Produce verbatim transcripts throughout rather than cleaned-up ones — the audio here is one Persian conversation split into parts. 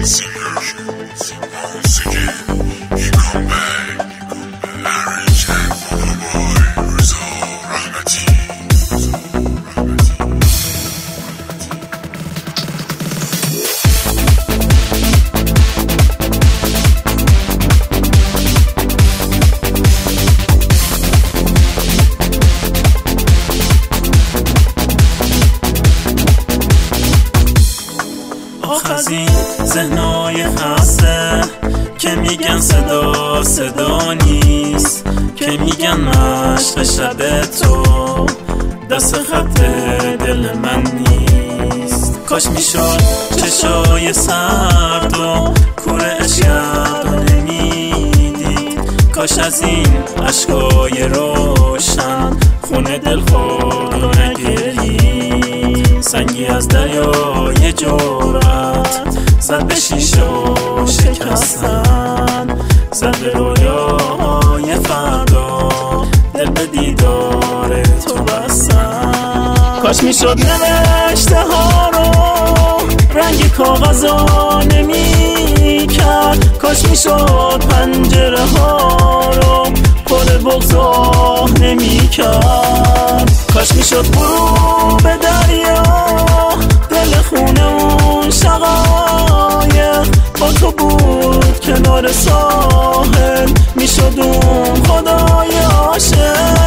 از این ذهنای خسته که میگن صدا صدا نیست، که میگن مشق شب تو دست خط دل من نیست. کاش میشد چشای سرد و کور عشق نمیدید، کاش از این عشقای روشن خونه دل خود و نگرید. سنگی از دریای جرأت زد به شیشه و شکستن، زد به رویاهای فردا دل به دیدار تو بستن. کاش میشد نوشته ها رو رنگ کاغذا نمی کرد، کاش میشد پنجره ها رو پر بغضا نمی کرد، کاش میشد برو به دریا دل خونه اون شقایق با تو بود کنار ساحل، میشد اون خدای عاشق.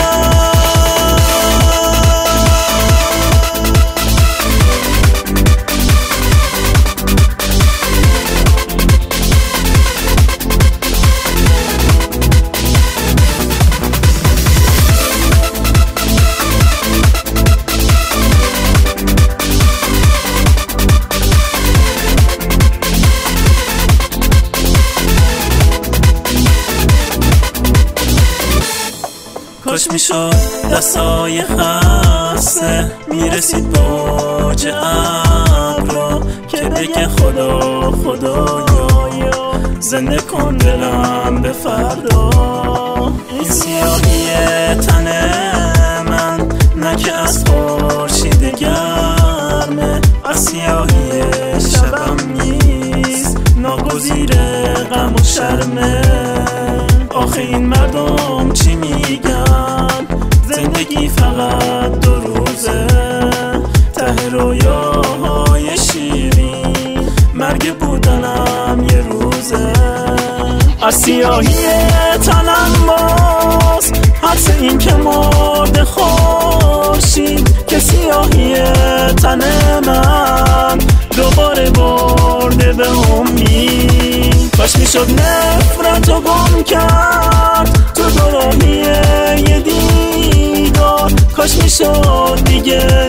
کاش میشد دستای خسته میرسید باج ابرو که بگه خدا خدایا زنده کن دلم به فردا. این سیاهی تن من نه که از خورشید گرمه، از سیاهی شبم نیست ناگزیر غم و شرمه. آخه این مردم چی میگن؟ زندگی فقط دو روزه، ته رویاهای شیرین مرگ بودنم یه روزه. از سیاهی تنم باز حدس این که مرد خورشید، که سیاهی تن من دوباره برده به امید. کاش میشد نفرت رو گم کرد تو دوراهی یه دیدار، کاش میشد دیگه